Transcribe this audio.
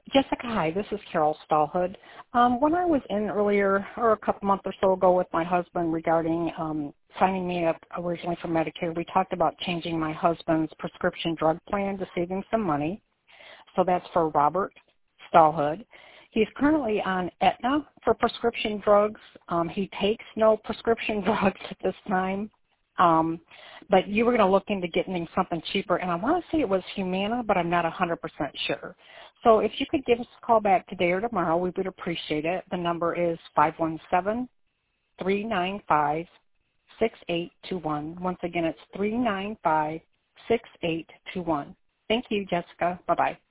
Jessica, hi. This is Carol Stallhood. When I was in earlier, or a couple months or so ago with my husband regarding signing me up originally for Medicare, we talked about changing my husband's prescription drug plan to save him some money. So that's for Robert Stallhood. He's currently on Aetna for prescription drugs. He takes no prescription drugs at this time. But you were going to look into getting something cheaper, and I want to say it was Humana, but I'm not 100% sure. So if you could give us a call back today or tomorrow, we would appreciate it. The number is 517-395-6821. Once again, it's 395-6821. Thank you, Jessica. Bye-bye.